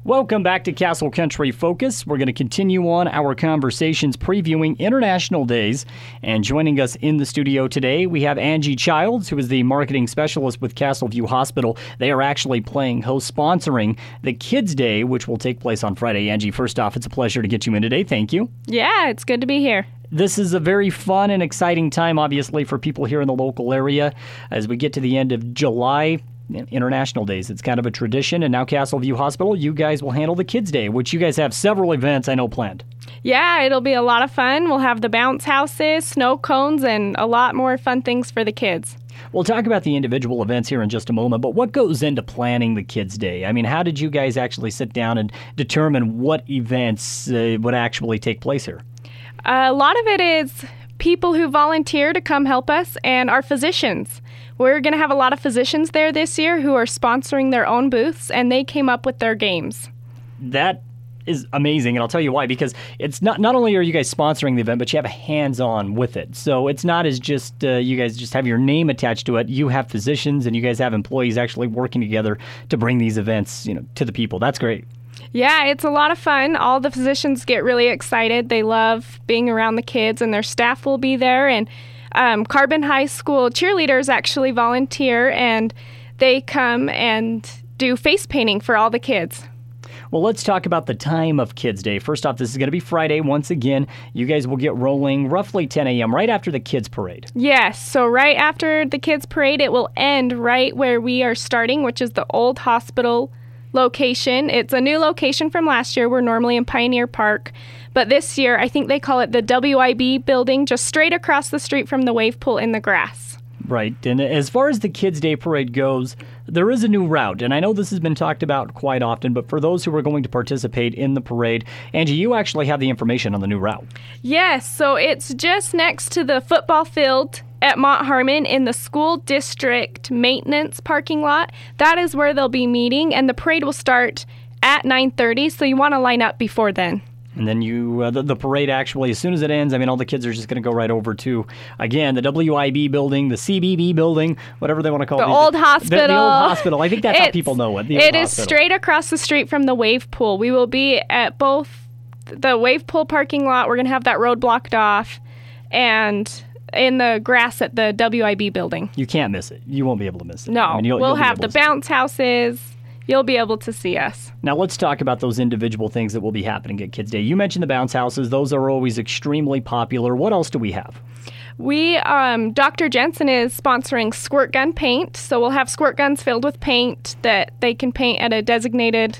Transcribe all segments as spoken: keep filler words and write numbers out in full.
Welcome back to Castle Country Focus. We're going to continue on our conversations previewing International Days. And joining us in the studio today, we have Angie Childs, who is the marketing specialist with Castleview Hospital. They are actually playing host, sponsoring the Kids Day, which will take place on Friday. Angie, first off, it's a pleasure to get you in today. Thank you. Yeah, it's good to be here. This is a very fun and exciting time, obviously, for people here in the local area. As we get to the end of July, International Days, it's kind of a tradition, and now Castleview Hospital, you guys will handle the Kids Day, which you guys have several events I know planned. Yeah, it'll be a lot of fun. We'll have the bounce houses, snow cones, and a lot more fun things for the kids. We'll talk about the individual events here in just a moment, but what goes into planning the Kids Day? I mean, how did you guys actually sit down and determine what events uh, would actually take place here? Uh, a lot of it is people who volunteer to come help us and our physicians. We're going to have a lot of physicians there this year who are sponsoring their own booths, and they came up with their games. That is amazing, and I'll tell you why, because it's not not only are you guys sponsoring the event, but you have a hands-on with it. So it's not as just uh, you guys just have your name attached to it. You have physicians, and you guys have employees actually working together to bring these events, you know, to the people. That's great. Yeah, it's a lot of fun. All the physicians get really excited. They love being around the kids, and their staff will be there, and Um, Carbon High School cheerleaders actually volunteer, and they come and do face painting for all the kids. Well, let's talk about the time of Kids Day. First off, this is going to be Friday. Once again, you guys will get rolling roughly ten a.m., right after the Kids Parade. Yes, so right after the Kids Parade, it will end right where we are starting, which is the old hospital location. It's a new location from last year. We're normally in Pioneer Park. But this year, I think they call it the W I B building, just straight across the street from the wave pool in the grass. Right. And as far as the Kids Day Parade goes, there is a new route. And I know this has been talked about quite often, but for those who are going to participate in the parade, Angie, you actually have the information on the new route. Yes, so it's just next to the football field at Mont Harmon in the school district maintenance parking lot. That is where they'll be meeting, and the parade will start at nine thirty, so you want to line up before then. And then you, uh, the, the parade actually, as soon as it ends, I mean, all the kids are just going to go right over to, again, the W I B building, the C B B building, whatever they want to call it. The old hospital. The, the old hospital. I think that's it's, how people know it. The it old is hospital. Straight across the street from the wave pool. We will be at both the wave pool parking lot. We're going to have that road blocked off, and in the grass at the W I B building. You can't miss it. You won't be able to miss it. No. I mean, you'll, we'll you'll have the bounce houses. You'll be able to see us. Now, let's talk about those individual things that will be happening at Kids Day. You mentioned the bounce houses. Those are always extremely popular. What else do we have? We, um, Doctor Jensen is sponsoring squirt gun paint. So we'll have squirt guns filled with paint that they can paint at a designated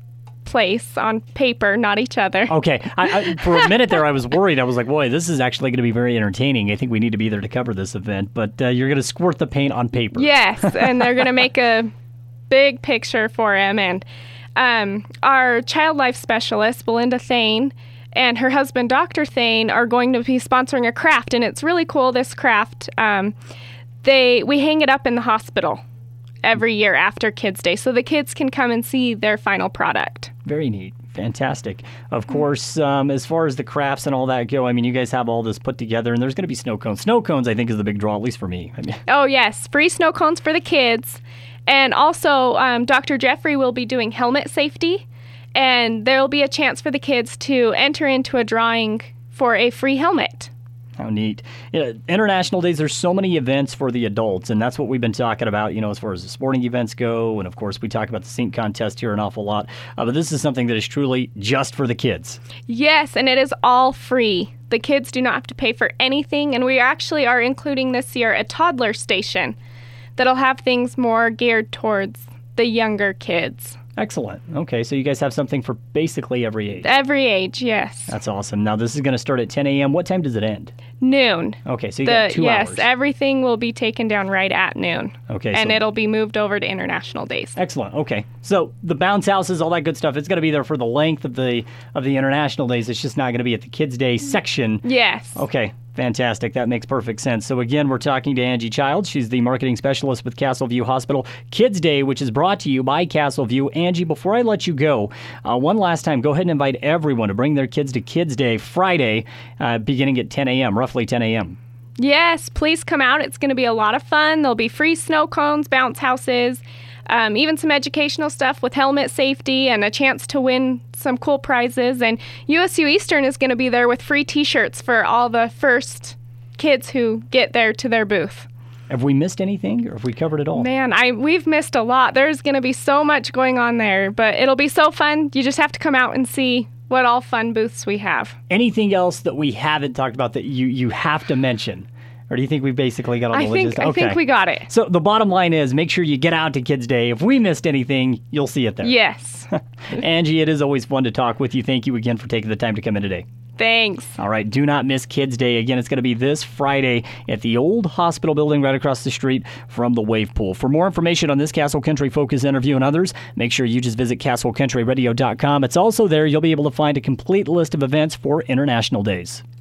place on paper, not each other. Okay. I, I, for a minute there, I was worried. I was like, boy, this is actually going to be very entertaining. I think we need to be there to cover this event. But uh, you're going to squirt the paint on paper. Yes, and they're going to make a big picture for him. And um, our child life specialist, Belinda Thane, and her husband, Doctor Thane, are going to be sponsoring a craft. And it's really cool, this craft. Um, they we hang it up in the hospital every year after Kids Day, so the kids can come and see their final product. Very neat. Fantastic. Of course, um, as far as the crafts and all that go, I mean, you guys have all this put together, and there's going to be snow cones. Snow cones, I think, is the big draw, at least for me. I mean, oh, yes. Free snow cones for the kids. And also, um, Doctor Jeffrey will be doing helmet safety, and there will be a chance for the kids to enter into a drawing for a free helmet. How neat. You know, International Days, there's so many events for the adults, and that's what we've been talking about, you know, as far as the sporting events go. And, of course, we talk about the sink contest here an awful lot. Uh, but this is something that is truly just for the kids. Yes, and it is all free. The kids do not have to pay for anything, and we actually are including this year a toddler station that'll have things more geared towards the younger kids. Excellent. Okay, so you guys have something for basically every age. Every age, yes. That's awesome. Now, this is going to start at ten a.m. What time does it end? Noon. Okay, so you the, got two yes, hours. Yes, everything will be taken down right at noon. Okay. And so it'll be moved over to International Days. Excellent. Okay. So the bounce houses, all that good stuff, it's going to be there for the length of the of the International Days. It's just not going to be at the Kids Day section. Yes. Okay. Fantastic. That makes perfect sense. So again, we're talking to Angie Childs. She's the marketing specialist with Castleview Hospital. Kids Day, which is brought to you by Castleview. Angie, before I let you go, uh, one last time, go ahead and invite everyone to bring their kids to Kids Day Friday, uh, beginning at ten a.m., roughly ten a.m. Yes, please come out. It's going to be a lot of fun. There'll be free snow cones, bounce houses. um, even some educational stuff with helmet safety and a chance to win some cool prizes. And U S U Eastern is going to be there with free T-shirts for all the first kids who get there to their booth. Have we missed anything, or have we covered it all? Man, I we've missed a lot. There's going to be so much going on there, but it'll be so fun. You just have to come out and see what all fun booths we have. Anything else that we haven't talked about that you, you have to mention? Or do you think we basically got all the I think, logistics? I think we got it. So the bottom line is, make sure you get out to Kids Day. If we missed anything, you'll see it there. Yes. Angie, it is always fun to talk with you. Thank you again for taking the time to come in today. Thanks. All right, do not miss Kids Day. Again, it's going to be this Friday at the old hospital building right across the street from the wave pool. For more information on this Castle Country Focus interview and others, make sure you just visit castle country radio dot com. It's also there. You'll be able to find a complete list of events for International Days.